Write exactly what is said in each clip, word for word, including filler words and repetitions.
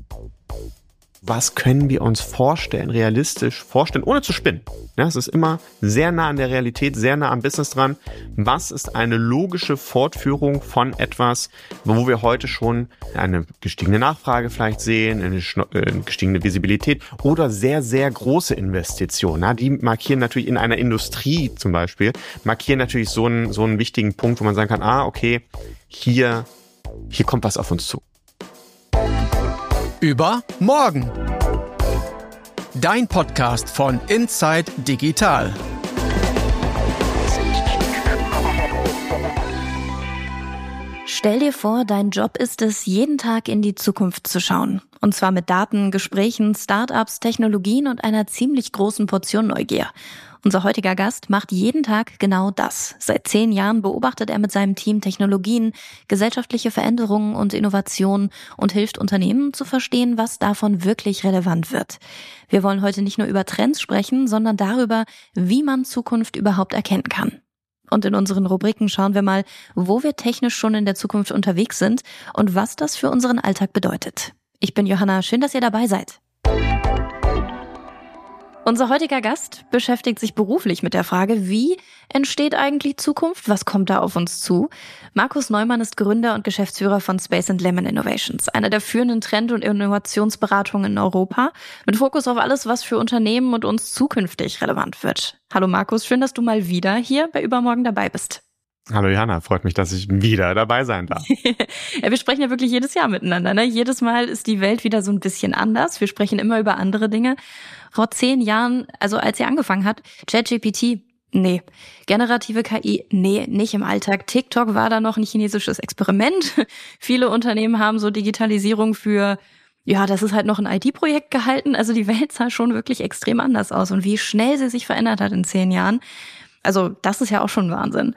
Was können wir uns vorstellen, realistisch vorstellen, ohne zu spinnen? Ja, es ist immer sehr nah an der Realität, sehr nah am Business dran. Was ist eine logische Fortführung von etwas, wo wir heute schon eine gestiegene Nachfrage vielleicht sehen, eine gestiegene Visibilität oder sehr, sehr große Investitionen? Ja, die markieren natürlich in einer Industrie zum Beispiel, markieren natürlich so einen, so einen wichtigen Punkt, wo man sagen kann, ah, okay, hier, hier kommt was auf uns zu. Über morgen. Dein Podcast von Inside Digital. Stell dir vor, dein Job ist es, jeden Tag in die Zukunft zu schauen. Und zwar mit Daten, Gesprächen, Startups, Technologien und einer ziemlich großen Portion Neugier. Unser heutiger Gast macht jeden Tag genau das. Seit zehn Jahren beobachtet er mit seinem Team Technologien, gesellschaftliche Veränderungen und Innovationen und hilft Unternehmen zu verstehen, was davon wirklich relevant wird. Wir wollen heute nicht nur über Trends sprechen, sondern darüber, wie man Zukunft überhaupt erkennen kann. Und in unseren Rubriken schauen wir mal, wo wir technisch schon in der Zukunft unterwegs sind und was das für unseren Alltag bedeutet. Ich bin Johanna, schön, dass ihr dabei seid. Unser heutiger Gast beschäftigt sich beruflich mit der Frage, wie entsteht eigentlich Zukunft? Was kommt da auf uns zu? Markus Neumann ist Gründer und Geschäftsführer von Space and Lemon Innovations, einer der führenden Trend- und Innovationsberatungen in Europa, mit Fokus auf alles, was für Unternehmen und uns zukünftig relevant wird. Hallo Markus, schön, dass du mal wieder hier bei Übermorgen dabei bist. Hallo Johanna, freut mich, dass ich wieder dabei sein darf. Ja, wir sprechen ja wirklich jedes Jahr miteinander, ne? Jedes Mal ist die Welt wieder so ein bisschen anders. Wir sprechen immer über andere Dinge. Vor zehn Jahren, also als ihr angefangen habt, ChatGPT, nee. Generative K I, nee, nicht im Alltag. TikTok war da noch ein chinesisches Experiment. Viele Unternehmen haben so Digitalisierung für, ja, das ist halt noch ein I T-Projekt gehalten. Also die Welt sah schon wirklich extrem anders aus. Und wie schnell sie sich verändert hat in zehn Jahren, also das ist ja auch schon Wahnsinn.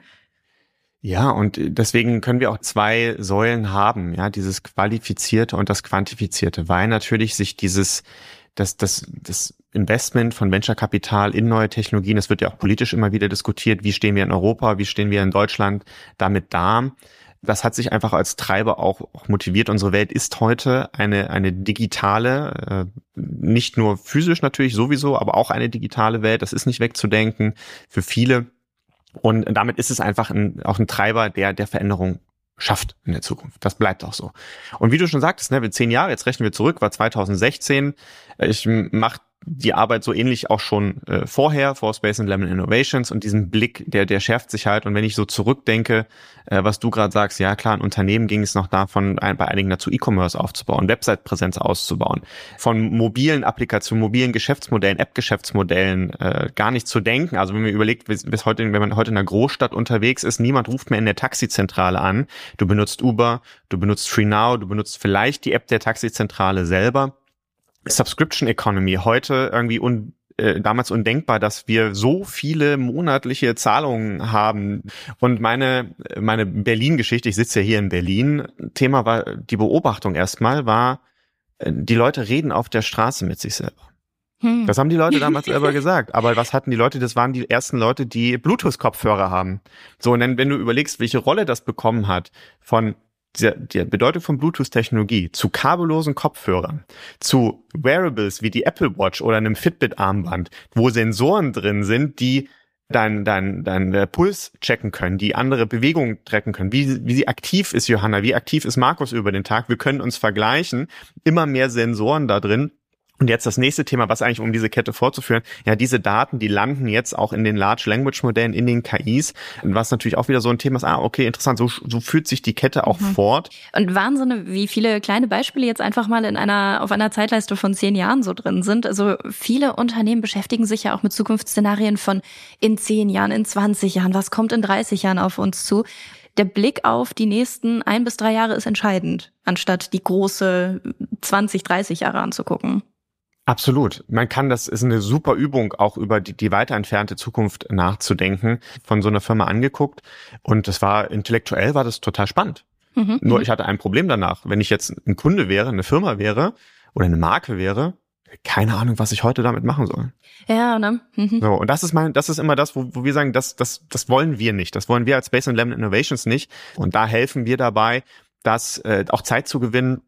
Ja, und deswegen können wir auch zwei Säulen haben, ja, dieses Qualifizierte und das Quantifizierte, weil natürlich sich dieses, das, das, das Investment von Venture-Kapital in neue Technologien, das wird ja auch politisch immer wieder diskutiert, wie stehen wir in Europa, wie stehen wir in Deutschland damit da. Das hat sich einfach als Treiber auch, auch motiviert. Unsere Welt ist heute eine, eine digitale, äh, nicht nur physisch natürlich sowieso, aber auch eine digitale Welt. Das ist nicht wegzudenken für viele. Und damit ist es einfach ein, auch ein Treiber, der der Veränderung schafft in der Zukunft. Das bleibt auch so. Und wie du schon sagtest, ne, wir zehn Jahre, jetzt rechnen wir zurück, war zwanzig sechzehn. Ich mache die Arbeit so ähnlich auch schon äh, vorher, vor Space and Lemon Innovations, und diesen Blick, der der schärft sich halt. Und wenn ich so zurückdenke, äh, was du gerade sagst, ja klar, in Unternehmen ging es noch davon, ein, bei einigen dazu E-Commerce aufzubauen, Website-Präsenz auszubauen, von mobilen Applikationen, mobilen Geschäftsmodellen, App-Geschäftsmodellen äh, gar nicht zu denken. Also wenn man überlegt, bis, bis heute, wenn man heute in einer Großstadt unterwegs ist, niemand ruft mehr in der Taxizentrale an. Du benutzt Uber, du benutzt FreeNow, du benutzt vielleicht die App der Taxizentrale selber. Subscription Economy, heute irgendwie un, äh, damals undenkbar, dass wir so viele monatliche Zahlungen haben. Und meine meine Berlin-Geschichte, ich sitze ja hier in Berlin, Thema war die Beobachtung erstmal, war, äh, die Leute reden auf der Straße mit sich selber. Hm. Das haben die Leute damals selber gesagt. Aber was hatten die Leute? Das waren die ersten Leute, die Bluetooth-Kopfhörer haben. So, und dann, wenn du überlegst, welche Rolle das bekommen hat von Die, die Bedeutung von Bluetooth-Technologie zu kabellosen Kopfhörern, zu Wearables wie die Apple Watch oder einem Fitbit-Armband, wo Sensoren drin sind, die dein, dein, dein Puls checken können, die andere Bewegungen tracken können, wie, wie sie aktiv ist Johanna, wie aktiv ist Markus über den Tag. Wir können uns vergleichen, immer mehr Sensoren da drin. Und jetzt das nächste Thema, was eigentlich, um diese Kette fortzuführen, ja, diese Daten, die landen jetzt auch in den Large Language Modellen, in den K Is, was natürlich auch wieder so ein Thema ist, ah, okay, interessant, so, so führt sich die Kette auch mhm. fort. Und Wahnsinn, wie viele kleine Beispiele jetzt einfach mal in einer, auf einer Zeitleiste von zehn Jahren so drin sind. Also viele Unternehmen beschäftigen sich ja auch mit Zukunftsszenarien von in zehn Jahren, in zwanzig Jahren, was kommt in dreißig Jahren auf uns zu. Der Blick auf die nächsten ein bis drei Jahre ist entscheidend, anstatt die große zwanzig, dreißig Jahre anzugucken. Absolut. Man kann, das ist eine super Übung, auch über die, die weiter entfernte Zukunft nachzudenken, von so einer Firma angeguckt. Und das war, intellektuell war das total spannend. Mhm. Nur ich hatte ein Problem danach. Wenn ich jetzt ein Kunde wäre, eine Firma wäre oder eine Marke wäre, keine Ahnung, was ich heute damit machen soll. Ja, ne? Mhm. So, und das ist mein, das ist immer das, wo, wo wir sagen, das, das, das wollen wir nicht. Das wollen wir als Space and Lemon Innovations nicht. Und da helfen wir dabei, das äh, auch Zeit zu gewinnen,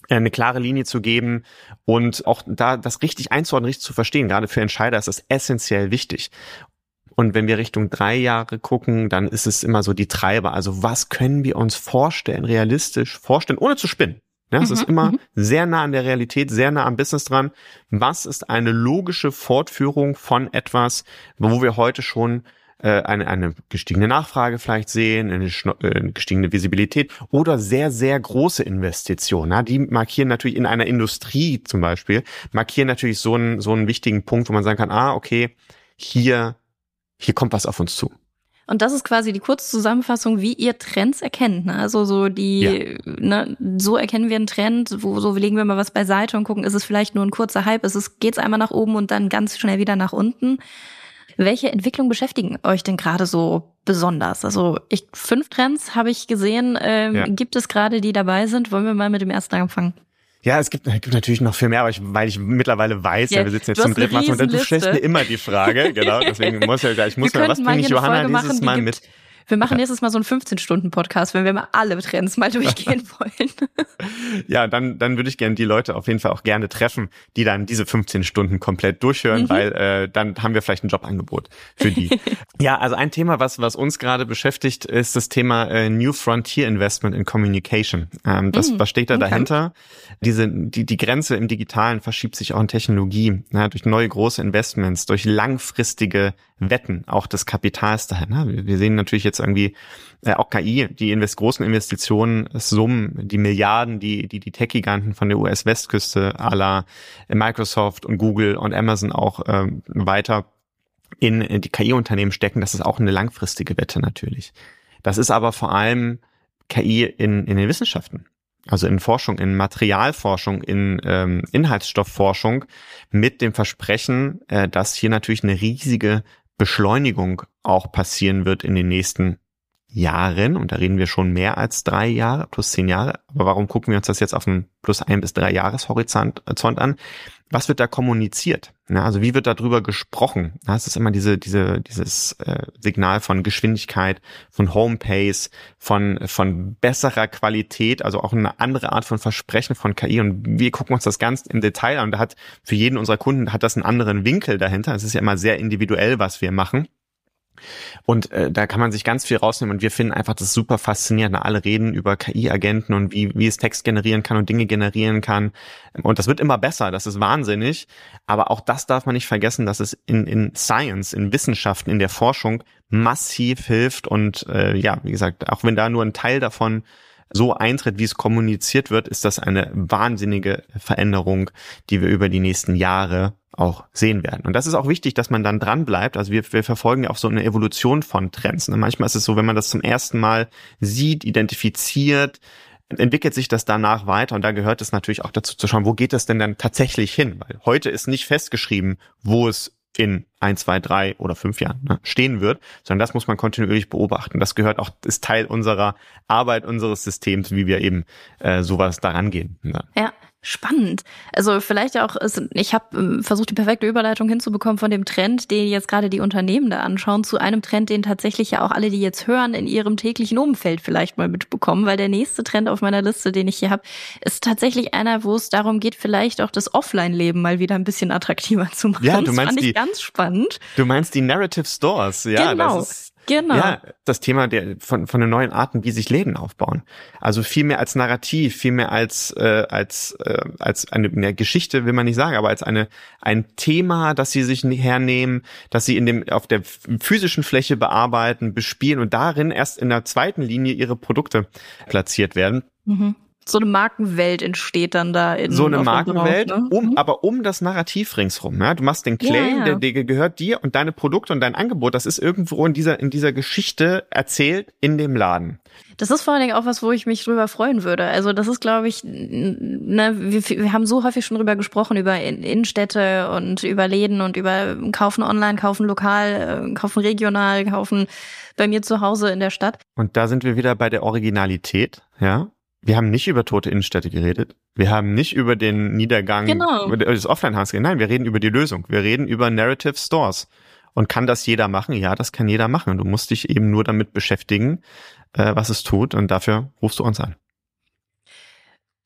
eine klare Linie zu geben und auch da das richtig einzuordnen, richtig zu verstehen. Gerade für Entscheider ist das essentiell wichtig. Und wenn wir Richtung drei Jahre gucken, dann ist es immer so die Treiber. Also was können wir uns vorstellen, realistisch vorstellen, ohne zu spinnen? Ja, es mhm, ist immer mhm. sehr nah an der Realität, sehr nah am Business dran. Was ist eine logische Fortführung von etwas, wo wir heute schon Eine, eine gestiegene Nachfrage vielleicht sehen, eine, eine gestiegene Visibilität oder sehr, sehr große Investitionen. Ja, die markieren natürlich in einer Industrie zum Beispiel, markieren natürlich so einen, so einen wichtigen Punkt, wo man sagen kann, ah, okay, hier, hier kommt was auf uns zu. Und das ist quasi die Kurzzusammenfassung, wie ihr Trends erkennt. Ne? Also so die, ja. ne, so erkennen wir einen Trend, wo so legen wir mal was beiseite und gucken, ist es vielleicht nur ein kurzer Hype, ist es, geht's einmal nach oben und dann ganz schnell wieder nach unten. Welche Entwicklungen beschäftigen euch denn gerade so besonders? Also ich, fünf Trends habe ich gesehen. Ähm, ja. Gibt es gerade, die dabei sind? Wollen wir mal mit dem ersten anfangen? Ja, es gibt, es gibt natürlich noch viel mehr, aber ich, weil ich mittlerweile weiß, ja, ja wir sitzen jetzt zum dritten Mal und du stellst mir immer die Frage, genau, deswegen muss ja, ich muss mal, was bringe ich Johanna dieses Mal mit? Wir machen nächstes Mal so einen fünfzehn-Stunden-Podcast, wenn wir mal alle Trends mal durchgehen wollen. Ja, dann dann würde ich gerne die Leute auf jeden Fall auch gerne treffen, die dann diese fünfzehn Stunden komplett durchhören, mhm. weil äh, dann haben wir vielleicht ein Jobangebot für die. Ja, also ein Thema, was was uns gerade beschäftigt, ist das Thema äh, New Frontier Investment in Communication. Ähm, das, mhm. Was steht da okay. dahinter? Diese die die Grenze im Digitalen verschiebt sich auch in Technologie, ja, durch neue große Investments, durch langfristige Wetten, auch des Kapitals dahin. Ne? Wir sehen natürlich jetzt irgendwie äh, auch K I, die invest- großen Investitionen, Summen, die Milliarden, die die die Tech-Giganten von der U S-Westküste à la Microsoft und Google und Amazon auch ähm, weiter in, in die K I-Unternehmen stecken. Das ist auch eine langfristige Wette natürlich. Das ist aber vor allem K I in in den Wissenschaften. Also in Forschung, in Materialforschung, in ähm, Inhaltsstoffforschung mit dem Versprechen, äh, dass hier natürlich eine riesige Beschleunigung auch passieren wird in den nächsten Jahren. Und da reden wir schon mehr als drei Jahre, plus zehn Jahre. Aber warum gucken wir uns das jetzt auf einen plus ein bis drei Jahreshorizont an? Was wird da kommuniziert? Ja, also wie wird darüber gesprochen? Ja, es ist immer diese, diese, dieses äh, Signal von Geschwindigkeit, von Homepace, von von besserer Qualität, also auch eine andere Art von Versprechen von K I. Und wir gucken uns das ganz im Detail an. Und da hat für jeden unserer Kunden hat das einen anderen Winkel dahinter. Es ist ja immer sehr individuell, was wir machen. Und äh, da kann man sich ganz viel rausnehmen und wir finden einfach das super faszinierend. Alle reden über K I-Agenten und wie wie es Text generieren kann und Dinge generieren kann. Und das wird immer besser, das ist wahnsinnig. Aber auch das darf man nicht vergessen, dass es in in Science, in Wissenschaften, in der Forschung massiv hilft. Und äh, ja, wie gesagt, auch wenn da nur ein Teil davon so eintritt, wie es kommuniziert wird, ist das eine wahnsinnige Veränderung, die wir über die nächsten Jahre auch sehen werden. Und das ist auch wichtig, dass man dann dran bleibt. Also wir, wir verfolgen ja auch so eine Evolution von Trends. Und manchmal ist es so, wenn man das zum ersten Mal sieht, identifiziert, entwickelt sich das danach weiter. Und da gehört es natürlich auch dazu zu schauen, wo geht das denn dann tatsächlich hin? Weil heute ist nicht festgeschrieben, wo es in ein, zwei, drei oder fünf Jahren ne, stehen wird, sondern das muss man kontinuierlich beobachten. Das gehört auch, ist Teil unserer Arbeit, unseres Systems, wie wir eben äh, sowas daran gehen. Ne? Ja. Spannend. Also vielleicht auch, ich habe versucht, die perfekte Überleitung hinzubekommen von dem Trend, den jetzt gerade die Unternehmen da anschauen, zu einem Trend, den tatsächlich ja auch alle, die jetzt hören, in ihrem täglichen Umfeld vielleicht mal mitbekommen, weil der nächste Trend auf meiner Liste, den ich hier habe, ist tatsächlich einer, wo es darum geht, vielleicht auch das Offline-Leben mal wieder ein bisschen attraktiver zu machen. Ja, du meinst das fand die, ich ganz spannend. Du meinst die Narrative Stores, ja. Genau. Das ist Genau. Ja, das Thema der von von den neuen Arten, wie sich Läden aufbauen. Also viel mehr als Narrativ, viel mehr als äh, als äh, als eine, eine Geschichte will man nicht sagen, aber als eine ein Thema, das sie sich hernehmen, dass sie in dem auf der physischen Fläche bearbeiten, bespielen und darin erst in der zweiten Linie ihre Produkte platziert werden. Mhm. So eine Markenwelt entsteht dann da in so eine Markenwelt, drauf, ne? um aber um das Narrativ ringsrum. Ja, du machst den Claim, ja, ja. Der, der gehört dir und deine Produkte und dein Angebot. Das ist irgendwo in dieser in dieser Geschichte erzählt in dem Laden. Das ist vor allen Dingen auch was, wo ich mich drüber freuen würde. Also das ist, glaube ich, ne, wir, wir haben so häufig schon drüber gesprochen, über Innenstädte und über Läden und über kaufen online, kaufen lokal, kaufen regional, kaufen bei mir zu Hause in der Stadt. Und da sind wir wieder bei der Originalität, ja. Wir haben nicht über tote Innenstädte geredet. Wir haben nicht über den Niedergang genau. des Offline-Handels geredet. Nein, wir reden über die Lösung. Wir reden über Narrative Stores. Und kann das jeder machen? Ja, das kann jeder machen. Und du musst dich eben nur damit beschäftigen, äh, was es tut. Und dafür rufst du uns an.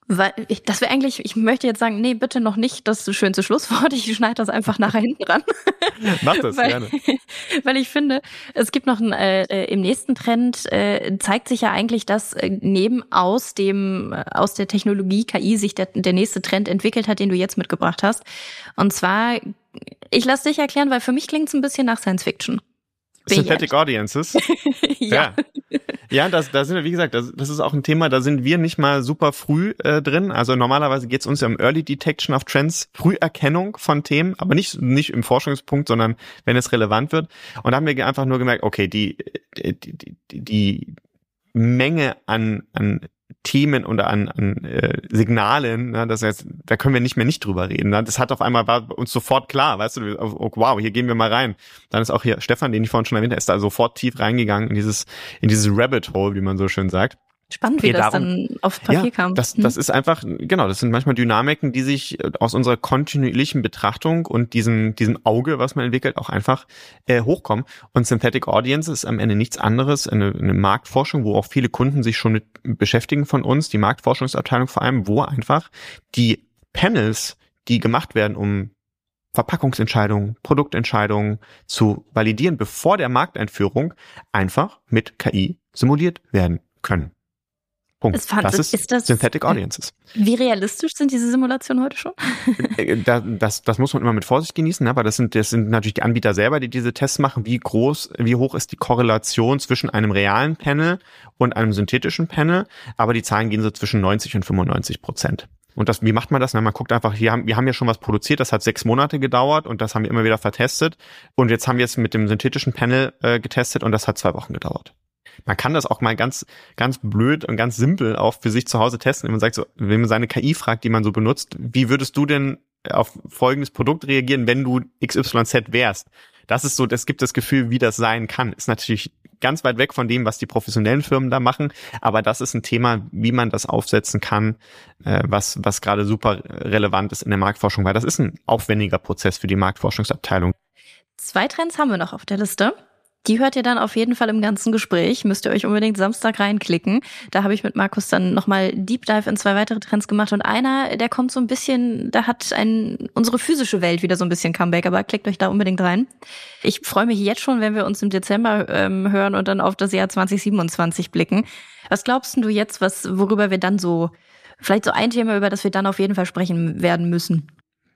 Weil ich, das wäre eigentlich, ich möchte jetzt sagen, nee, bitte noch nicht das schönste Schlusswort. Ich schneide das einfach nachher hinten ran. Mach das weil, gerne. Weil ich finde, es gibt noch ein, äh, im nächsten Trend äh, zeigt sich ja eigentlich, dass äh, neben aus dem äh, aus der Technologie K I sich der, der nächste Trend entwickelt hat, den du jetzt mitgebracht hast. Und zwar, ich lasse dich erklären, weil für mich klingt es ein bisschen nach Science Fiction. Synthetic Audiences. ja. ja. Ja, das, da sind wir, wie gesagt, das, das ist auch ein Thema, da sind wir nicht mal super früh äh, drin. Also normalerweise geht es uns ja um Early Detection of Trends, Früherkennung von Themen, aber nicht nicht im Forschungspunkt, sondern wenn es relevant wird. Und da haben wir einfach nur gemerkt, okay, die die, die, die Menge an an Themen oder an, an äh, Signalen, ne, das heißt, da können wir nicht mehr nicht drüber reden. Ne? Das hat auf einmal war uns sofort klar, weißt du, oh, wow, hier gehen wir mal rein. Dann ist auch hier Stefan, den ich vorhin schon erwähnt habe, ist da sofort tief reingegangen in dieses in dieses Rabbit Hole, wie man so schön sagt. Spannend, wie das darum, dann auf Papier ja, kam. Das, das ist einfach, genau, das sind manchmal Dynamiken, die sich aus unserer kontinuierlichen Betrachtung und diesem, diesem Auge, was man entwickelt, auch einfach äh, hochkommen. Und Synthetic Audience ist am Ende nichts anderes, eine, eine Marktforschung, wo auch viele Kunden sich schon mit beschäftigen von uns, die Marktforschungsabteilung vor allem, wo einfach die Panels, die gemacht werden, um Verpackungsentscheidungen, Produktentscheidungen zu validieren, bevor der Markteinführung einfach mit K I simuliert werden können. Punkt. Es fand, das ist, ist das, Synthetic Audiences. Wie realistisch sind diese Simulationen heute schon? das, das, das muss man immer mit Vorsicht genießen, aber das sind, das sind natürlich die Anbieter selber, die diese Tests machen. Wie groß, wie hoch ist die Korrelation zwischen einem realen Panel und einem synthetischen Panel? Aber die Zahlen gehen so zwischen neunzig und fünfundneunzig Prozent. Und das, wie macht man das? Na, man guckt einfach, wir haben, wir haben ja schon was produziert, das hat sechs Monate gedauert und das haben wir immer wieder vertestet. Und jetzt haben wir es mit dem synthetischen Panel äh, getestet und das hat zwei Wochen gedauert. Man kann das auch mal ganz, ganz blöd und ganz simpel auch für sich zu Hause testen. Wenn man sagt so, wenn man seine K I fragt, die man so benutzt, wie würdest du denn auf folgendes Produkt reagieren, wenn du X Y Z wärst? Das ist so, das gibt das Gefühl, wie das sein kann. Ist natürlich ganz weit weg von dem, was die professionellen Firmen da machen. Aber das ist ein Thema, wie man das aufsetzen kann, was, was gerade super relevant ist in der Marktforschung, weil das ist ein aufwendiger Prozess für die Marktforschungsabteilung. Zwei Trends haben wir noch auf der Liste. Die hört ihr dann auf jeden Fall im ganzen Gespräch. Müsst ihr euch unbedingt Samstag reinklicken. Da habe ich mit Markus dann nochmal Deep Dive in zwei weitere Trends gemacht. Und einer, der kommt so ein bisschen, da hat ein, unsere physische Welt wieder so ein bisschen Comeback. Aber klickt euch da unbedingt rein. Ich freue mich jetzt schon, wenn wir uns im Dezember ähm, hören und dann auf das Jahr zwanzig siebenundzwanzig blicken. Was glaubst du jetzt, was worüber wir dann so, vielleicht so ein Thema, über das wir dann auf jeden Fall sprechen werden müssen?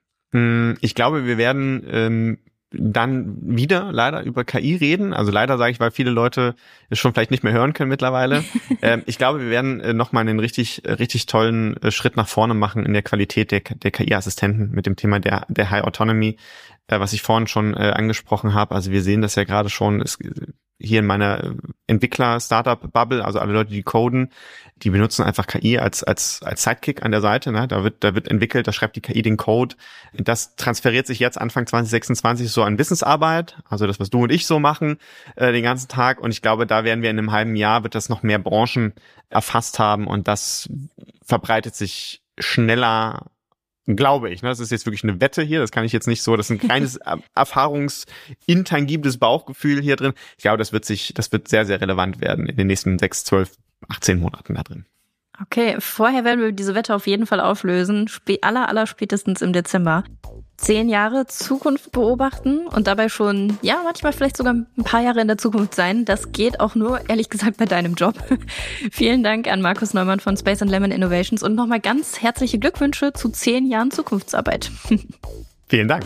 Ich glaube, wir werden ähm dann wieder leider über K I reden. Also leider sage ich, weil viele Leute es schon vielleicht nicht mehr hören können mittlerweile. ähm, ich glaube, wir werden äh, nochmal einen richtig richtig tollen äh, Schritt nach vorne machen in der Qualität der, der K I-Assistenten mit dem Thema der der High Autonomy, äh, was ich vorhin schon äh, angesprochen habe. Also wir sehen das ja gerade schon, es, hier in meiner Entwickler-Startup-Bubble, also alle Leute, die coden, die benutzen einfach K I als als als Sidekick an der Seite. Ne? Da wird da wird entwickelt, da schreibt die K I den Code. Das transferiert sich jetzt Anfang zwanzig sechsundzwanzig so an Wissensarbeit, also das, was du und ich so machen äh, den ganzen Tag. Und ich glaube, da werden wir in einem halben Jahr, wird das noch mehr Branchen erfasst haben und das verbreitet sich schneller, glaube ich. Ne? Das ist jetzt wirklich eine Wette hier, das kann ich jetzt nicht so, das ist ein kleines erfahrungsintangibles Bauchgefühl hier drin. Ich glaube, das wird sich, das wird sehr, sehr relevant werden in den nächsten sechs, zwölf, achtzehn Monaten da drin. Okay, vorher werden wir diese Wette auf jeden Fall auflösen, Sp- aller, aller spätestens im Dezember. Zehn Jahre Zukunft beobachten und dabei schon, ja, manchmal vielleicht sogar ein paar Jahre in der Zukunft sein. Das geht auch nur, ehrlich gesagt, bei deinem Job. Vielen Dank an Markus Neumann von Space and Lemon Innovations und nochmal ganz herzliche Glückwünsche zu zehn Jahren Zukunftsarbeit. Vielen Dank.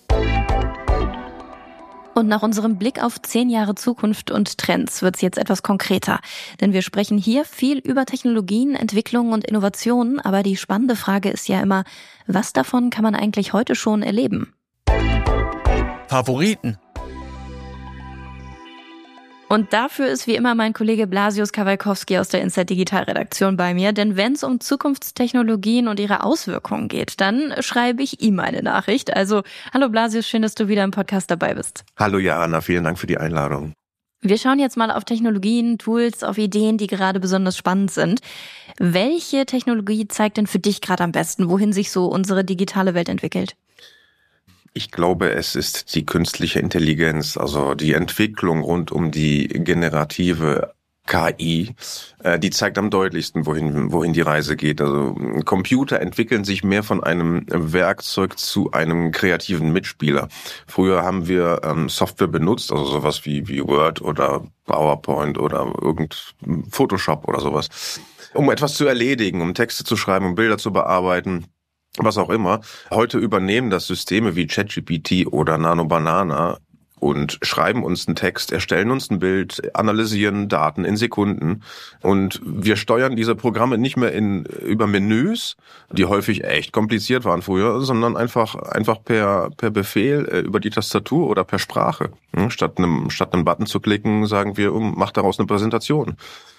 Und nach unserem Blick auf zehn Jahre Zukunft und Trends wird's jetzt etwas konkreter. Denn wir sprechen hier viel über Technologien, Entwicklungen und Innovationen. Aber die spannende Frage ist ja immer, was davon kann man eigentlich heute schon erleben? Favoriten. Und dafür ist wie immer mein Kollege Blasius Kawalkowski aus der Inside Digital Redaktion bei mir. Denn wenn es um Zukunftstechnologien und ihre Auswirkungen geht, dann schreibe ich ihm eine Nachricht. Also, hallo Blasius, schön, dass du wieder im Podcast dabei bist. Hallo Johanna, vielen Dank für die Einladung. Wir schauen jetzt mal auf Technologien, Tools, auf Ideen, die gerade besonders spannend sind. Welche Technologie zeigt denn für dich gerade am besten, wohin sich so unsere digitale Welt entwickelt? Ich glaube, es ist die künstliche Intelligenz, also die Entwicklung rund um die generative K I, äh, die zeigt am deutlichsten, wohin, wohin die Reise geht. Also Computer entwickeln sich mehr von einem Werkzeug zu einem kreativen Mitspieler. Früher haben wir ähm, Software benutzt, also sowas wie, wie Word oder PowerPoint oder irgend Photoshop oder sowas, um etwas zu erledigen, um Texte zu schreiben, um Bilder zu bearbeiten, was auch immer. Heute übernehmen das Systeme wie ChatGPT oder Nano Banana und schreiben uns einen Text, erstellen uns ein Bild, analysieren Daten in Sekunden. Und wir steuern diese Programme nicht mehr in über Menüs, die häufig echt kompliziert waren früher, sondern einfach einfach per per Befehl äh, über die Tastatur oder per Sprache. Hm, statt einem statt einem Button zu klicken, sagen wir, um, mach daraus eine Präsentation.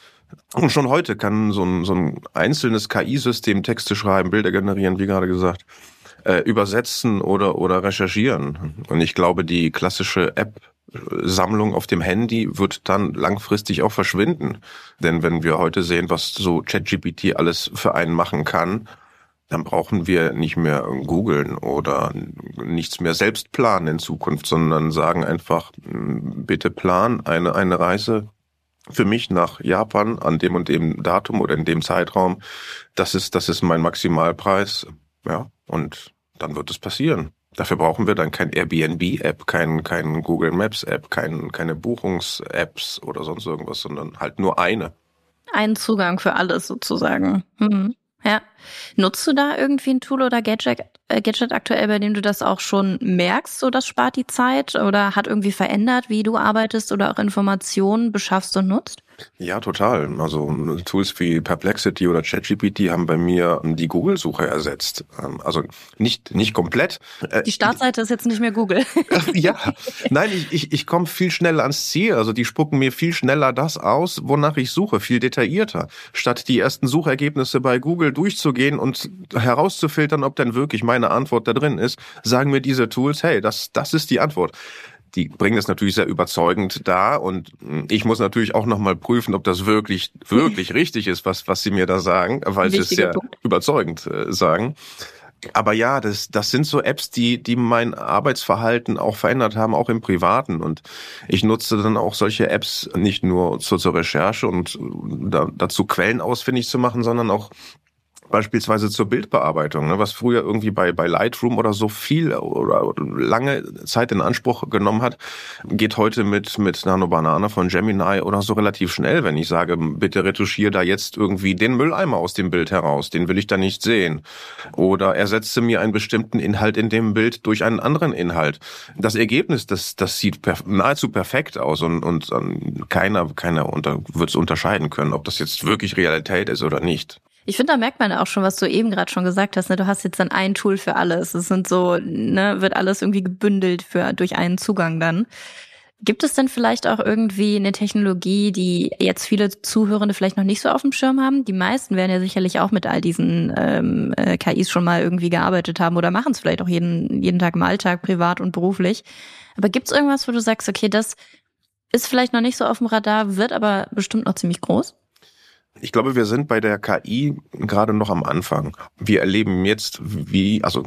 Und schon heute kann so ein so ein einzelnes K I-System Texte schreiben, Bilder generieren, wie gerade gesagt, äh, übersetzen oder oder recherchieren. Und ich glaube, die klassische App-Sammlung auf dem Handy wird dann langfristig auch verschwinden. Denn wenn wir heute sehen, was so ChatGPT alles für einen machen kann, dann brauchen wir nicht mehr googeln oder nichts mehr selbst planen in Zukunft, sondern sagen einfach, bitte plan eine eine Reise für mich nach Japan an dem und dem Datum oder in dem Zeitraum. Das ist das ist mein Maximalpreis. Ja, und dann wird es passieren. Dafür brauchen wir dann kein Airbnb-App, kein, kein Google Maps-App, kein, keine Buchungs-Apps oder sonst irgendwas, sondern halt nur eine. Einen Zugang für alles sozusagen. Mhm. Ja. Nutzt du da irgendwie ein Tool oder Gadget, äh, Gadget aktuell, bei dem du das auch schon merkst, so das spart die Zeit oder hat irgendwie verändert, wie du arbeitest oder auch Informationen beschaffst und nutzt? Ja, total. Also Tools wie Perplexity oder ChatGPT haben bei mir die Google-Suche ersetzt. Also nicht nicht komplett. Die Startseite ist jetzt nicht mehr Google. Ja, nein, ich ich ich komme viel schneller ans Ziel. Also die spucken mir viel schneller das aus, wonach ich suche, viel detaillierter. Statt die ersten Suchergebnisse bei Google durchzugehen und herauszufiltern, ob denn wirklich meine Antwort da drin ist, sagen mir diese Tools, hey, das das ist die Antwort. Die bringen das natürlich sehr überzeugend dar und ich muss natürlich auch nochmal prüfen, ob das wirklich wirklich richtig ist, was was sie mir da sagen, weil sie es sehr Punkt. überzeugend äh, sagen. Aber ja, das das sind so Apps, die die mein Arbeitsverhalten auch verändert haben, auch im Privaten. Und ich nutze dann auch solche Apps nicht nur zur, zur Recherche und da, dazu Quellen ausfindig zu machen, sondern auch beispielsweise zur Bildbearbeitung, ne, was früher irgendwie bei bei Lightroom oder so viel oder lange Zeit in Anspruch genommen hat, geht heute mit mit Nano Banana von Gemini oder so relativ schnell, wenn ich sage, bitte retuschiere da jetzt irgendwie den Mülleimer aus dem Bild heraus, den will ich da nicht sehen. Oder ersetze mir einen bestimmten Inhalt in dem Bild durch einen anderen Inhalt. Das Ergebnis, das das sieht perf- nahezu perfekt aus und und um, keiner keiner unter wird es unterscheiden können, ob das jetzt wirklich Realität ist oder nicht. Ich finde, da merkt man auch schon, was du eben gerade schon gesagt hast. Ne? Du hast jetzt dann ein Tool für alles. Es sind so, ne, wird alles irgendwie gebündelt für durch einen Zugang dann. Gibt es denn vielleicht auch irgendwie eine Technologie, die jetzt viele Zuhörende vielleicht noch nicht so auf dem Schirm haben? Die meisten werden ja sicherlich auch mit all diesen ähm, äh, K Is schon mal irgendwie gearbeitet haben oder machen es vielleicht auch jeden jeden Tag im Alltag, privat und beruflich. Aber gibt es irgendwas, wo du sagst, okay, das ist vielleicht noch nicht so auf dem Radar, wird aber bestimmt noch ziemlich groß? Ich glaube, wir sind bei der K I gerade noch am Anfang. Wir erleben jetzt, wie, also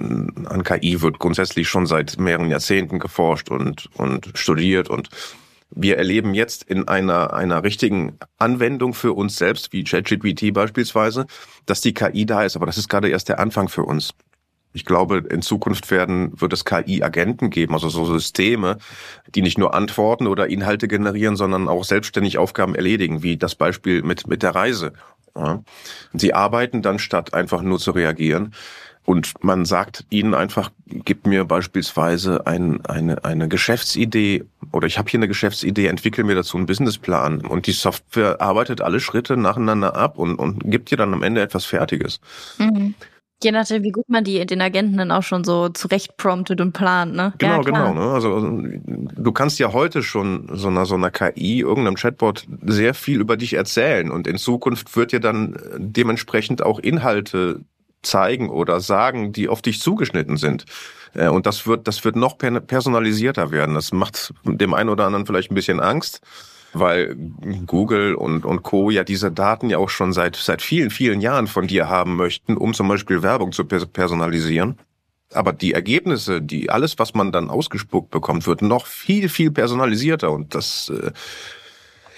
an K I wird grundsätzlich schon seit mehreren Jahrzehnten geforscht und, und studiert und wir erleben jetzt in einer, einer richtigen Anwendung für uns selbst, wie ChatGPT beispielsweise, dass die K I da ist, aber das ist gerade erst der Anfang für uns. Ich glaube, in Zukunft werden, wird es K I-Agenten geben, also so Systeme, die nicht nur Antworten oder Inhalte generieren, sondern auch selbstständig Aufgaben erledigen, wie das Beispiel mit, mit der Reise. Ja. Sie arbeiten dann, statt einfach nur zu reagieren. Und man sagt ihnen einfach, gib mir beispielsweise ein, eine, eine Geschäftsidee oder ich habe hier eine Geschäftsidee, entwickle mir dazu einen Businessplan. Und die Software arbeitet alle Schritte nacheinander ab und, und gibt dir dann am Ende etwas Fertiges. Mhm. Je nachdem, wie gut man die den Agenten dann auch schon so zurecht promptet und plant, ne? Genau, ja, genau. Ne? Also du kannst ja heute schon so einer so einer K I, irgendeinem Chatbot sehr viel über dich erzählen und in Zukunft wird dir dann dementsprechend auch Inhalte zeigen oder sagen, die auf dich zugeschnitten sind. Und das wird das wird noch personalisierter werden. Das macht dem einen oder anderen vielleicht ein bisschen Angst, weil Google und und Co. ja diese Daten ja auch schon seit seit vielen, vielen Jahren von dir haben möchten, um zum Beispiel Werbung zu personalisieren. Aber die Ergebnisse, die alles, was man dann ausgespuckt bekommt, wird noch viel, viel personalisierter und das äh,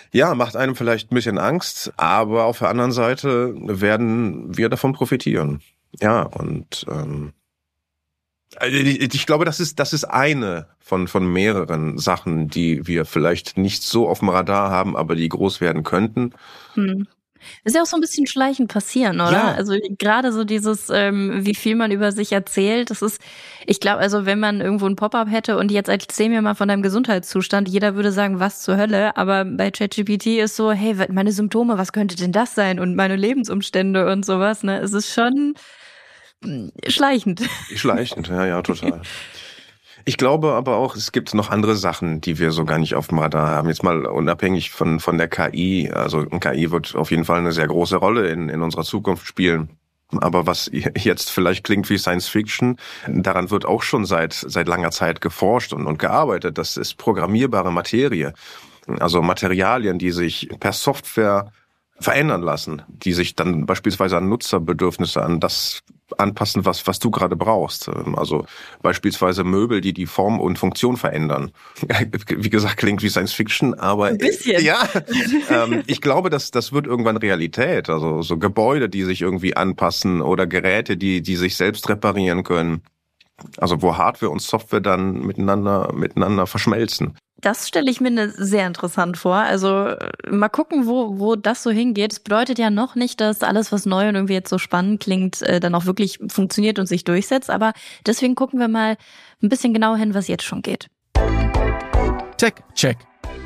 Ja, macht einem vielleicht ein bisschen Angst, aber auf der anderen Seite werden wir davon profitieren. Ja, und ähm, ich glaube, das ist das ist eine von von mehreren Sachen, die wir vielleicht nicht so auf dem Radar haben, aber die groß werden könnten. Hm. Ist ja auch so ein bisschen schleichend passieren, oder? Ja. Also gerade so dieses, ähm, wie viel man über sich erzählt, das ist, ich glaube, also wenn man irgendwo ein Pop-up hätte und jetzt erzähl mir mal von deinem Gesundheitszustand, jeder würde sagen, was zur Hölle, aber bei ChatGPT ist so, hey, meine Symptome, was könnte denn das sein? Und meine Lebensumstände und sowas, ne? Es ist schon schleichend. Schleichend, ja, ja, total. Ich glaube aber auch, es gibt noch andere Sachen, die wir so gar nicht auf dem Radar haben. Jetzt mal unabhängig von von der K I. Also K I wird auf jeden Fall eine sehr große Rolle in in unserer Zukunft spielen. Aber was jetzt vielleicht klingt wie Science Fiction, daran wird auch schon seit seit langer Zeit geforscht und, und gearbeitet. Das ist programmierbare Materie. Also Materialien, die sich per Software verändern lassen, die sich dann beispielsweise an Nutzerbedürfnisse, an das anpassen, was was du gerade brauchst. Also beispielsweise Möbel, die die Form und Funktion verändern. Wie gesagt, klingt wie Science Fiction, aber ein bisschen. Ja, ähm, ich glaube, dass das wird irgendwann Realität. Also so Gebäude, die sich irgendwie anpassen oder Geräte, die die sich selbst reparieren können. Also wo Hardware und Software dann miteinander miteinander verschmelzen. Das stelle ich mir ne sehr interessant vor. Also mal gucken, wo wo das so hingeht. Es bedeutet ja noch nicht, dass alles, was neu und irgendwie jetzt so spannend klingt, äh, dann auch wirklich funktioniert und sich durchsetzt. Aber deswegen gucken wir mal ein bisschen genauer hin, was jetzt schon geht. Tech Check.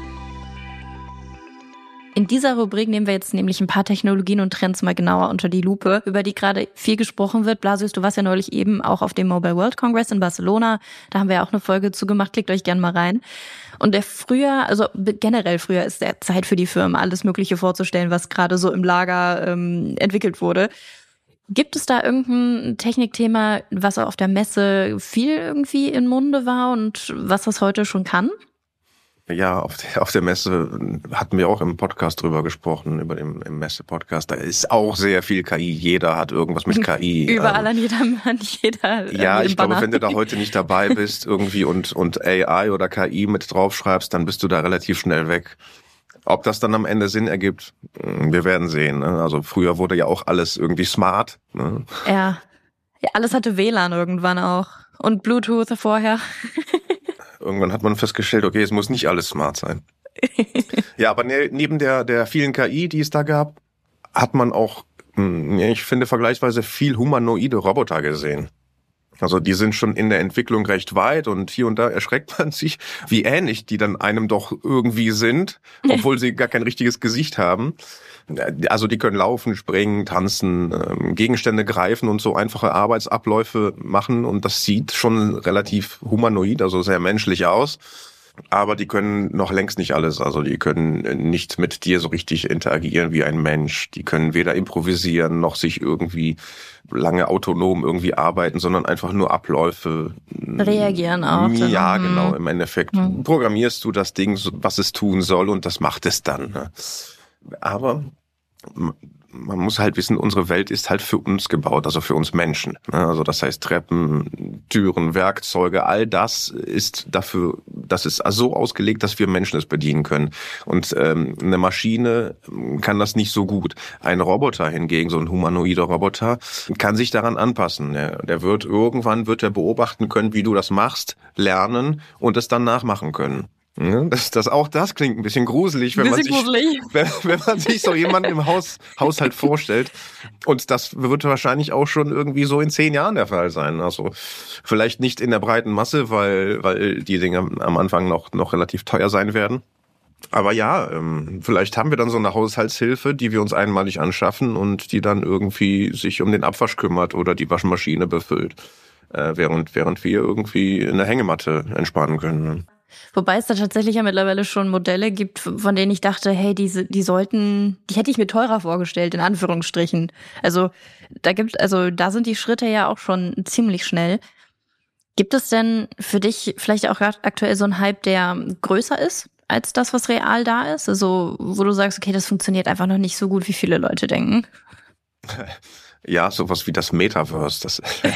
In dieser Rubrik nehmen wir jetzt nämlich ein paar Technologien und Trends mal genauer unter die Lupe, über die gerade viel gesprochen wird. Blasius, du warst ja neulich eben auch auf dem Mobile World Congress in Barcelona. Da haben wir ja auch eine Folge zu gemacht. Klickt euch gerne mal rein. Und der Frühjahr, also generell Frühjahr ist der Zeit für die Firmen, alles Mögliche vorzustellen, was gerade so im Lager ähm, entwickelt wurde. Gibt es da irgendein Technikthema, was auf der Messe viel irgendwie in Munde war und was das heute schon kann? Ja, auf der, auf der Messe hatten wir auch im Podcast drüber gesprochen, über den im Messe-Podcast. Da ist auch sehr viel K I. Jeder hat irgendwas mit K I. Überall an jedem Mann, jeder. Ja, ich Banner. glaube, wenn du da heute nicht dabei bist irgendwie und und A I oder K I mit draufschreibst, dann bist du da relativ schnell weg. Ob das dann am Ende Sinn ergibt, wir werden sehen. Ne? Also früher wurde ja auch alles irgendwie smart. Ne? Ja. Ja, alles hatte W L A N irgendwann auch. Und Bluetooth vorher. Irgendwann hat man festgestellt, okay, es muss nicht alles smart sein. Ja, aber ne, neben der der vielen K I, die es da gab, hat man auch, ich finde, vergleichsweise viel humanoide Roboter gesehen. Also die sind schon in der Entwicklung recht weit und hier und da erschreckt man sich, wie ähnlich die dann einem doch irgendwie sind, obwohl sie gar kein richtiges Gesicht haben. Also die können laufen, springen, tanzen, ähm, Gegenstände greifen und so einfache Arbeitsabläufe machen und das sieht schon relativ humanoid, also sehr menschlich aus. Aber die können noch längst nicht alles. Also die können nicht mit dir so richtig interagieren wie ein Mensch. Die können weder improvisieren noch sich irgendwie lange autonom irgendwie arbeiten, sondern einfach nur Abläufe reagieren auch. Ja, dann. genau. Im Endeffekt hm. programmierst du das Ding, was es tun soll und das macht es dann. Ne? Aber man muss halt wissen, unsere Welt ist halt für uns gebaut, also für uns Menschen. Also das heißt Treppen, Türen, Werkzeuge, all das ist dafür, das ist so ausgelegt, dass wir Menschen es bedienen können. Und ähm, eine Maschine kann das nicht so gut. Ein Roboter hingegen, so ein humanoider Roboter, kann sich daran anpassen. Der wird irgendwann wird er beobachten können, wie du das machst, lernen und es dann nachmachen können. Ja, das, das auch das klingt ein bisschen gruselig, wenn man sich, wenn, wenn man sich so jemanden im Haus, Haushalt vorstellt. Und das wird wahrscheinlich auch schon irgendwie so in zehn Jahren der Fall sein. Also vielleicht nicht in der breiten Masse, weil, weil die Dinge am Anfang noch, noch relativ teuer sein werden. Aber ja, ähm, vielleicht haben wir dann so eine Haushaltshilfe, die wir uns einmalig anschaffen und die dann irgendwie sich um den Abwasch kümmert oder die Waschmaschine befüllt, äh, während, während wir irgendwie in der Hängematte entspannen können. Ne? Wobei es da tatsächlich ja mittlerweile schon Modelle gibt, von denen ich dachte, hey, diese, die sollten, die hätte ich mir teurer vorgestellt, in Anführungsstrichen. Also da gibt, also da sind die Schritte ja auch schon ziemlich schnell. Gibt es denn für dich vielleicht auch aktuell so einen Hype, der größer ist als das, was real da ist? Also wo du sagst, okay, das funktioniert einfach noch nicht so gut, wie viele Leute denken? Ja, sowas wie das Metaverse. Das,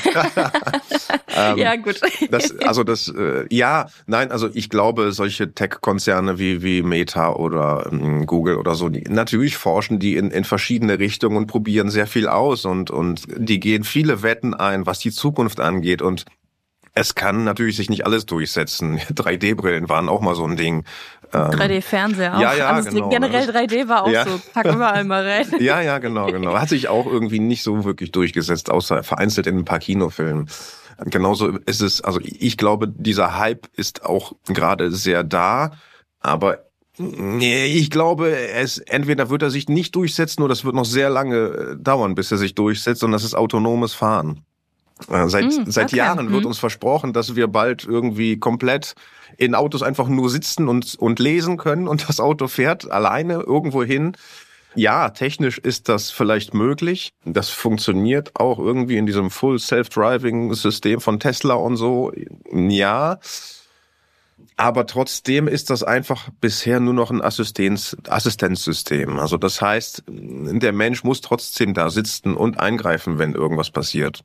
ähm, ja, gut. das, also das, äh, ja, nein, also ich glaube, solche Tech-Konzerne wie wie Meta oder ähm, Google oder so, die natürlich forschen die in in verschiedene Richtungen und probieren sehr viel aus und und die gehen viele Wetten ein, was die Zukunft angeht und es kann natürlich sich nicht alles durchsetzen. drei D-Brillen waren auch mal so ein Ding. drei D-Fernseher auch. Ja, ja, also genau. Generell drei D war auch ja. so, packen wir einmal rein. Ja, ja, genau, genau. Hat sich auch irgendwie nicht so wirklich durchgesetzt, außer vereinzelt in ein paar Kinofilmen. Genauso ist es, also ich glaube, dieser Hype ist auch gerade sehr da, aber ich glaube, es entweder wird er sich nicht durchsetzen oder es wird noch sehr lange dauern, bis er sich durchsetzt und das ist autonomes Fahren. Seit, mm, seit okay. Jahren wird mm. uns versprochen, dass wir bald irgendwie komplett in Autos einfach nur sitzen und, und lesen können und das Auto fährt alleine irgendwo hin. Ja, technisch ist das vielleicht möglich. Das funktioniert auch irgendwie in diesem Full Self-Driving-System von Tesla und so. Ja, aber trotzdem ist das einfach bisher nur noch ein Assistenz, Assistenzsystem. Also das heißt, der Mensch muss trotzdem da sitzen und eingreifen, wenn irgendwas passiert.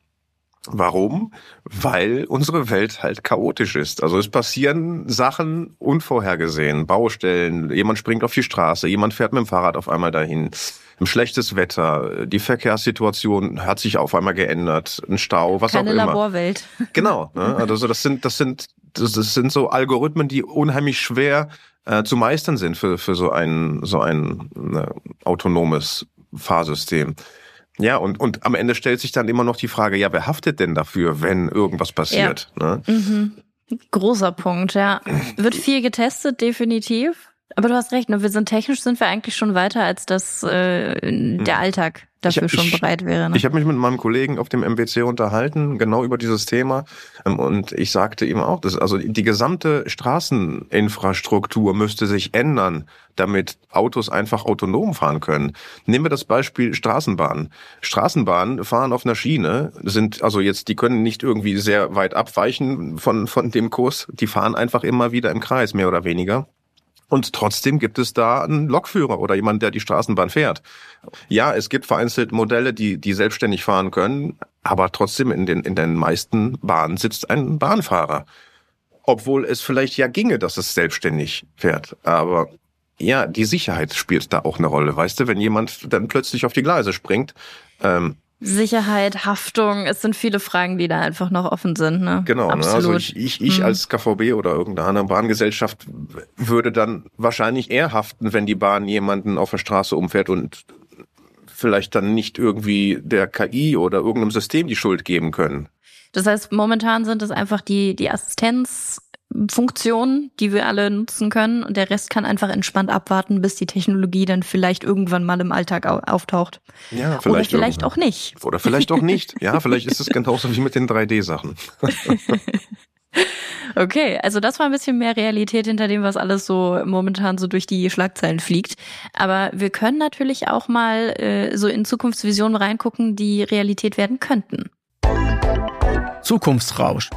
Warum? Weil unsere Welt halt chaotisch ist. Also es passieren Sachen unvorhergesehen, Baustellen, jemand springt auf die Straße, jemand fährt mit dem Fahrrad auf einmal dahin, ein schlechtes Wetter, die Verkehrssituation hat sich auf einmal geändert, ein Stau, was Keine auch immer. Keine Laborwelt. Genau, ne? Also das sind das sind das sind so Algorithmen, die unheimlich schwer äh, zu meistern sind für für so ein so ein ne, autonomes Fahrsystem. Ja, und, und am Ende stellt sich dann immer noch die Frage, ja, wer haftet denn dafür, wenn irgendwas passiert? Ja. Ne? Mhm. Großer Punkt, ja. Wird viel getestet, definitiv. Aber du hast recht, ne? Wir sind technisch sind wir eigentlich schon weiter, als das äh, der Alltag dafür ich, schon ich, bereit wäre. Ne? Ich habe mich mit meinem Kollegen auf dem M W C unterhalten, genau über dieses Thema. Und ich sagte ihm auch, dass also die gesamte Straßeninfrastruktur müsste sich ändern, damit Autos einfach autonom fahren können. Nehmen wir das Beispiel Straßenbahnen. Straßenbahnen fahren auf einer Schiene, sind also jetzt, die können nicht irgendwie sehr weit abweichen von von dem Kurs. Die fahren einfach immer wieder im Kreis, mehr oder weniger. Und trotzdem gibt es da einen Lokführer oder jemanden, der die Straßenbahn fährt. Ja, es gibt vereinzelt Modelle, die die selbstständig fahren können, aber trotzdem in den in den meisten Bahnen sitzt ein Bahnfahrer. Obwohl es vielleicht ja ginge, dass es selbstständig fährt. Aber ja, die Sicherheit spielt da auch eine Rolle. Weißt du, wenn jemand dann plötzlich auf die Gleise springt, ähm, Sicherheit, Haftung, es sind viele Fragen, die da einfach noch offen sind. Ne? Genau, absolut. Ne? Also ich, ich, ich hm. als K V B oder irgendeine andere Bahngesellschaft würde dann wahrscheinlich eher haften, wenn die Bahn jemanden auf der Straße umfährt und vielleicht dann nicht irgendwie der K I oder irgendeinem System die Schuld geben können. Das heißt, momentan sind es einfach die, die Assistenz Funktionen, die wir alle nutzen können und der Rest kann einfach entspannt abwarten, bis die Technologie dann vielleicht irgendwann mal im Alltag au- auftaucht. Ja, vielleicht Oder vielleicht auch nicht. Oder vielleicht auch nicht. Ja, vielleicht ist es genauso wie mit den drei D-Sachen. Okay, also das war ein bisschen mehr Realität hinter dem, was alles so momentan so durch die Schlagzeilen fliegt. Aber wir können natürlich auch mal äh, so in Zukunftsvisionen reingucken, die Realität werden könnten. Zukunftsrausch.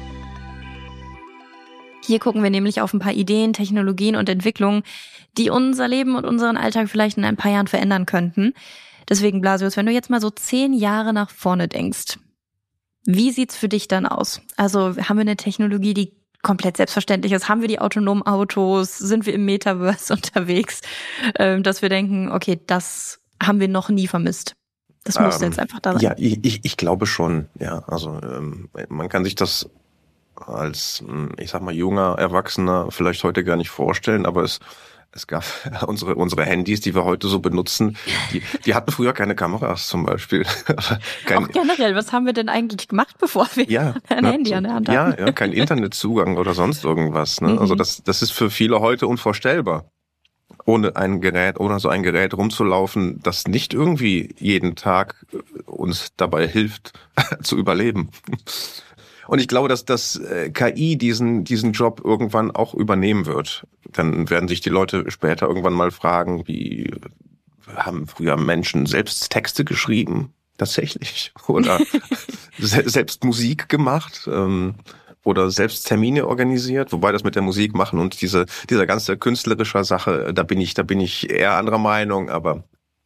Hier gucken wir nämlich auf ein paar Ideen, Technologien und Entwicklungen, die unser Leben und unseren Alltag vielleicht in ein paar Jahren verändern könnten. Deswegen, Blasius, wenn du jetzt mal so zehn Jahre nach vorne denkst, wie sieht's für dich dann aus? Also haben wir eine Technologie, die komplett selbstverständlich ist? Haben wir die autonomen Autos? Sind wir im Metaverse unterwegs? Ähm, dass wir denken, okay, das haben wir noch nie vermisst. Das muss ähm, jetzt einfach da sein. Ja, ich, ich, ich glaube schon. Ja, also ähm, man kann sich das als, ich sag mal, junger Erwachsener vielleicht heute gar nicht vorstellen, aber es es gab unsere unsere Handys, die wir heute so benutzen, die die hatten früher keine Kameras zum Beispiel. Kein, auch generell, was haben wir denn eigentlich gemacht, bevor wir ja, ein na, Handy an der Hand hatten? Ja, ja, kein Internetzugang oder sonst irgendwas. Ne? Mhm. Also das das ist für viele heute unvorstellbar. Ohne ein Gerät, ohne so ein Gerät rumzulaufen, das nicht irgendwie jeden Tag uns dabei hilft, zu überleben. Und ich glaube, dass das K I diesen diesen Job irgendwann auch übernehmen wird. Dann werden sich die Leute später irgendwann mal fragen, wie haben früher Menschen selbst Texte geschrieben, tatsächlich, oder selbst Musik gemacht ähm, oder selbst Termine organisiert. Wobei das mit der Musik machen und diese dieser ganze künstlerische Sache, da bin ich da bin ich eher anderer Meinung, aber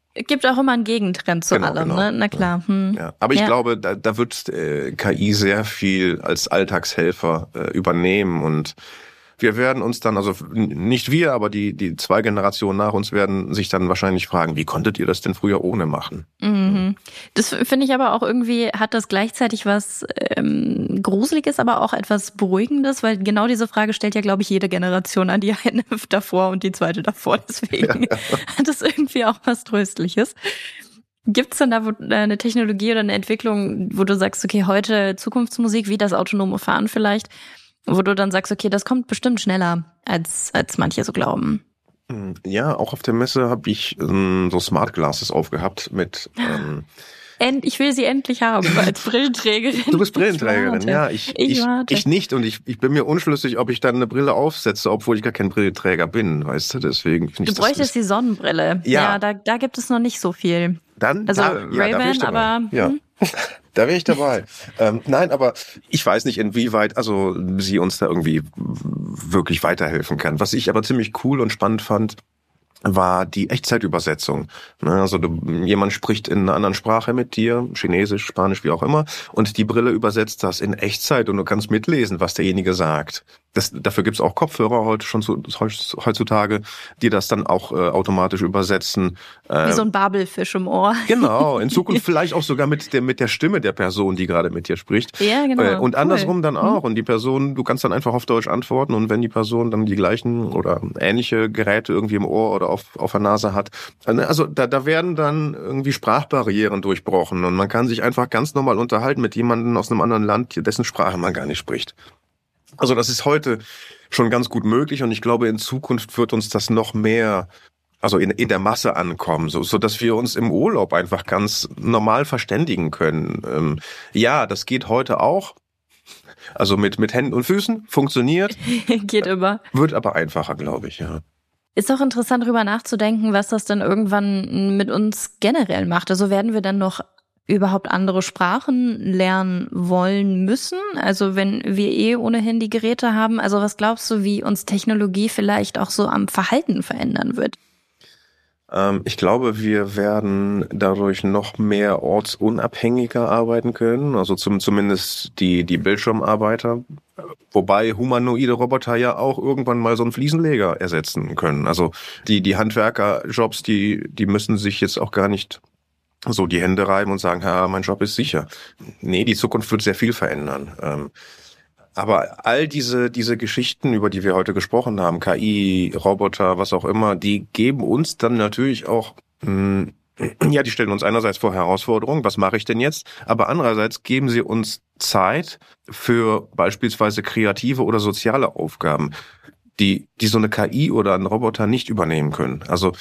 Gibt auch immer einen Gegentrend zu genau, allem, genau. ne? Na klar. Hm. Ja. Aber ich ja. glaube, da, da wird äh, K I sehr viel als Alltagshelfer äh, übernehmen und wir werden uns dann, also nicht wir, aber die die zwei Generationen nach uns werden sich dann wahrscheinlich fragen, wie konntet ihr das denn früher ohne machen? Mhm. Das finde ich aber auch irgendwie, hat das gleichzeitig was ähm, Gruseliges, aber auch etwas Beruhigendes, weil genau diese Frage stellt ja, glaube ich, jede Generation an, die eine davor und die zweite davor. Deswegen ja. hat das irgendwie auch was Tröstliches. Gibt's denn da eine Technologie oder eine Entwicklung, wo du sagst, okay, heute Zukunftsmusik, wie das autonome Fahren vielleicht, wo du dann sagst, okay, das kommt bestimmt schneller, als als manche so glauben? Ja, auch auf der Messe habe ich ähm, so Smart Glasses aufgehabt mit... Ähm, End, ich will sie endlich haben als Brillenträgerin. Du bist Brillenträgerin, ich ja. Ich, ich, ich, warte. ich nicht und ich, ich bin mir unschlüssig, ob ich dann eine Brille aufsetze, obwohl ich gar kein Brillenträger bin, weißt du, deswegen finde ich Du bräuchtest die Sonnenbrille. Ja, ja da, da gibt es noch nicht so viel. Dann, also da, Ray-Ban, ja, da wäre ich dabei. aber... Ja. Hm? Da wäre ich dabei. ähm, nein, aber ich weiß nicht, inwieweit also sie uns da irgendwie wirklich weiterhelfen kann. Was ich aber ziemlich cool und spannend fand, war die Echtzeitübersetzung. Also du, jemand spricht in einer anderen Sprache mit dir, Chinesisch, Spanisch, wie auch immer, und die Brille übersetzt das in Echtzeit und du kannst mitlesen, was derjenige sagt. Das, dafür gibt's auch Kopfhörer heute schon zu, heutzutage, die das dann auch äh, automatisch übersetzen. Wie so ein Babelfisch im Ohr. Genau, in Zukunft vielleicht auch sogar mit der mit der Stimme der Person, die gerade mit dir spricht. Ja, genau. Äh, und cool. andersrum dann auch. Und die Person, du kannst dann einfach auf Deutsch antworten und wenn die Person dann die gleichen oder ähnliche Geräte irgendwie im Ohr oder auf auf der Nase hat, also da da werden dann irgendwie Sprachbarrieren durchbrochen und man kann sich einfach ganz normal unterhalten mit jemandem aus einem anderen Land, dessen Sprache man gar nicht spricht. Also das ist heute schon ganz gut möglich und ich glaube, in Zukunft wird uns das noch mehr, also in, in der Masse ankommen, so, so dass wir uns im Urlaub einfach ganz normal verständigen können. Ähm, ja, das geht heute auch. Also mit, mit Händen und Füßen funktioniert. Geht immer. Wird aber einfacher, glaube ich, ja. Ist auch interessant, darüber nachzudenken, was das dann irgendwann mit uns generell macht. Also werden wir dann noch überhaupt andere Sprachen lernen wollen müssen? Also wenn wir eh ohnehin die Geräte haben, also was glaubst du, wie uns Technologie vielleicht auch so am Verhalten verändern wird? Ähm, ich glaube, wir werden dadurch noch mehr ortsunabhängiger arbeiten können, also zum, zumindest die, die Bildschirmarbeiter. Wobei humanoide Roboter ja auch irgendwann mal so einen Fliesenleger ersetzen können. Also die, die Handwerkerjobs, die, die müssen sich jetzt auch gar nicht so die Hände reiben und sagen, ha, mein Job ist sicher. Nee, die Zukunft wird sehr viel verändern. Ähm, aber all diese diese Geschichten, über die wir heute gesprochen haben, K I, Roboter, was auch immer, die geben uns dann natürlich auch, mh, ja, die stellen uns einerseits vor Herausforderungen, was mache ich denn jetzt? Aber andererseits geben sie uns Zeit für beispielsweise kreative oder soziale Aufgaben, die die so eine K I oder ein Roboter nicht übernehmen können. Also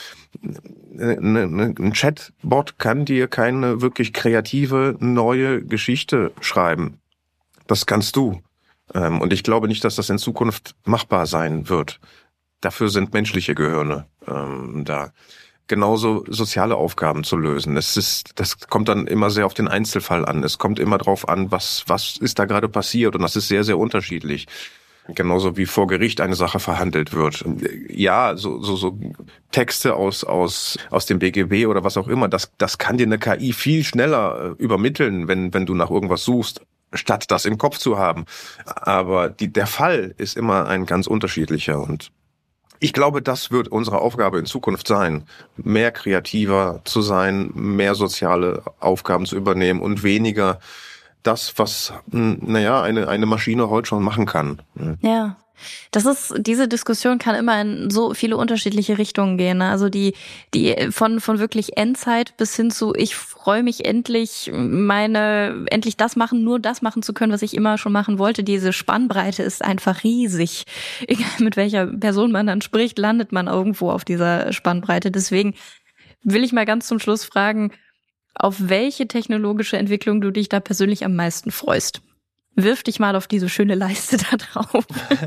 ne, ne, ein Chatbot kann dir keine wirklich kreative neue Geschichte schreiben. Das kannst du. Und ich glaube nicht, dass das in Zukunft machbar sein wird. Dafür sind menschliche Gehirne ähm, da. Genauso soziale Aufgaben zu lösen. Es ist, das kommt dann immer sehr auf den Einzelfall an. Es kommt immer drauf an, was was ist da gerade passiert, und das ist sehr, sehr unterschiedlich. Genauso wie vor Gericht eine Sache verhandelt wird. Ja, so so so Texte aus aus aus dem B G B oder was auch immer, das das kann dir eine K I viel schneller äh, übermitteln, wenn wenn du nach irgendwas suchst, statt das im Kopf zu haben. Aber die, der Fall ist immer ein ganz unterschiedlicher, und ich glaube, das wird unsere Aufgabe in Zukunft sein, mehr kreativer zu sein, mehr soziale Aufgaben zu übernehmen und weniger das, was, naja, eine, eine Maschine heute schon machen kann. Ja. Das ist, diese Diskussion kann immer in so viele unterschiedliche Richtungen gehen. Ne? Also die, die von, von wirklich Endzeit bis hin zu, ich freue mich endlich, meine, endlich das machen, nur das machen zu können, was ich immer schon machen wollte. Diese Spannbreite ist einfach riesig. Egal mit welcher Person man dann spricht, landet man irgendwo auf dieser Spannbreite. Deswegen will ich mal ganz zum Schluss fragen, auf welche technologische Entwicklung du dich da persönlich am meisten freust. Wirf dich mal auf diese schöne Leiste da drauf.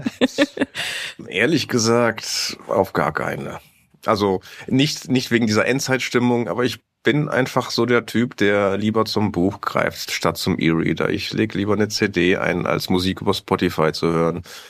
Ehrlich gesagt, auf gar keine. Also nicht nicht wegen dieser Endzeitstimmung, aber ich bin einfach so der Typ, der lieber zum Buch greift statt zum E-Reader. Ich lege lieber eine C D ein, als Musik über Spotify zu hören.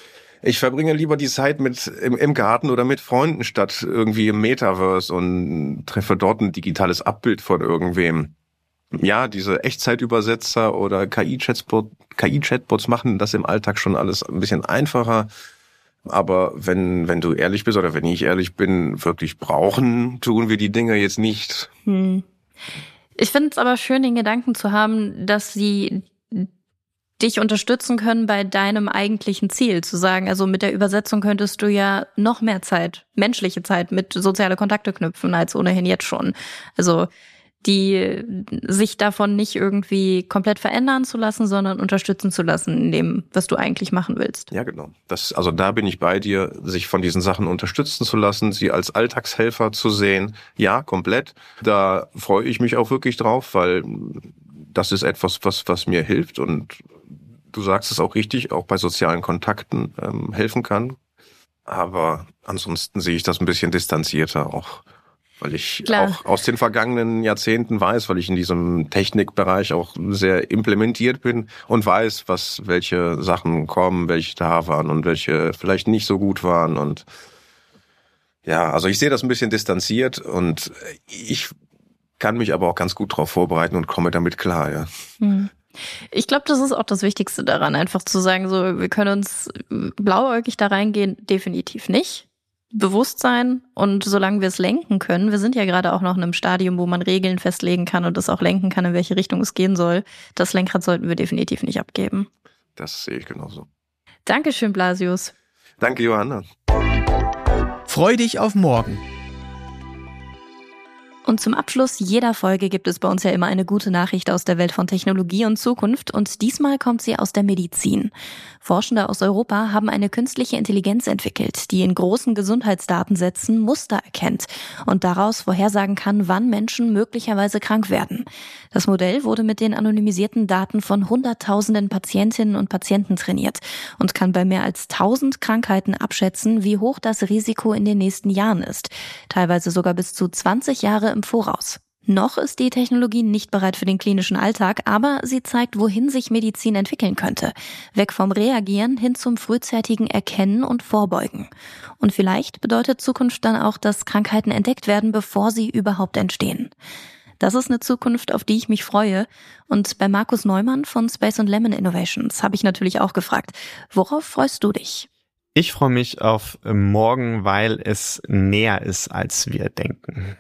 Ich verbringe lieber die Zeit mit im, im Garten oder mit Freunden statt irgendwie im Metaverse und treffe dort ein digitales Abbild von irgendwem. Ja, diese Echtzeitübersetzer oder K I-Chatbot, K I-Chatbots machen das im Alltag schon alles ein bisschen einfacher. Aber wenn, wenn du ehrlich bist oder wenn ich ehrlich bin, wirklich brauchen, tun wir die Dinge jetzt nicht. Hm. Ich finde es aber schön, den Gedanken zu haben, dass sie dich unterstützen können bei deinem eigentlichen Ziel, zu sagen, also mit der Übersetzung könntest du ja noch mehr Zeit, menschliche Zeit mit soziale Kontakte knüpfen als ohnehin jetzt schon. Also die sich davon nicht irgendwie komplett verändern zu lassen, sondern unterstützen zu lassen in dem, was du eigentlich machen willst. Ja, genau. Das, also da bin ich bei dir, sich von diesen Sachen unterstützen zu lassen, sie als Alltagshelfer zu sehen. Ja, komplett. Da freue ich mich auch wirklich drauf, weil das ist etwas, was, was mir hilft und du sagst es auch richtig, auch bei sozialen Kontakten ähm, helfen kann. Aber ansonsten sehe ich das ein bisschen distanzierter auch. Weil ich Klar. auch aus den vergangenen Jahrzehnten weiß, weil ich in diesem Technikbereich auch sehr implementiert bin und weiß, was welche Sachen kommen, welche da waren und welche vielleicht nicht so gut waren. Und ja, also ich sehe das ein bisschen distanziert und ich kann mich aber auch ganz gut darauf vorbereiten und komme damit klar, ja. Hm. Ich glaube, das ist auch das Wichtigste daran, einfach zu sagen, so wir können uns blauäugig da reingehen, definitiv nicht. Bewusstsein und solange wir es lenken können, wir sind ja gerade auch noch in einem Stadium, wo man Regeln festlegen kann und es auch lenken kann, in welche Richtung es gehen soll, das Lenkrad sollten wir definitiv nicht abgeben. Das sehe ich genauso. Dankeschön, Blasius. Danke, Johanna. Freu dich auf morgen. Und zum Abschluss jeder Folge gibt es bei uns ja immer eine gute Nachricht aus der Welt von Technologie und Zukunft und diesmal kommt sie aus der Medizin. Forschende aus Europa haben eine künstliche Intelligenz entwickelt, die in großen Gesundheitsdatensätzen Muster erkennt und daraus vorhersagen kann, wann Menschen möglicherweise krank werden. Das Modell wurde mit den anonymisierten Daten von hunderttausenden Patientinnen und Patienten trainiert und kann bei mehr als tausend Krankheiten abschätzen, wie hoch das Risiko in den nächsten Jahren ist. Teilweise sogar bis zu zwanzig Jahre im Voraus. Noch ist die Technologie nicht bereit für den klinischen Alltag, aber sie zeigt, wohin sich Medizin entwickeln könnte. Weg vom Reagieren hin zum frühzeitigen Erkennen und Vorbeugen. Und vielleicht bedeutet Zukunft dann auch, dass Krankheiten entdeckt werden, bevor sie überhaupt entstehen. Das ist eine Zukunft, auf die ich mich freue. Und bei Markus Neumann von Space and Lemon Innovations habe ich natürlich auch gefragt, worauf freust du dich? Ich freue mich auf morgen, weil es näher ist, als wir denken.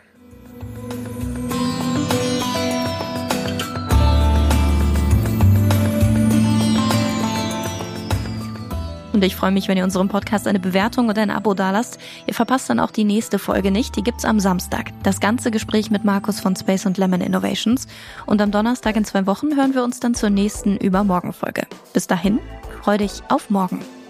Und ich freue mich, wenn ihr unserem Podcast eine Bewertung und ein Abo dalasst. Ihr verpasst dann auch die nächste Folge nicht. Die gibt's am Samstag. Das ganze Gespräch mit Markus von Space and Lemon Innovations. Und am Donnerstag in zwei Wochen hören wir uns dann zur nächsten Übermorgen-Folge. Bis dahin, freu dich auf morgen.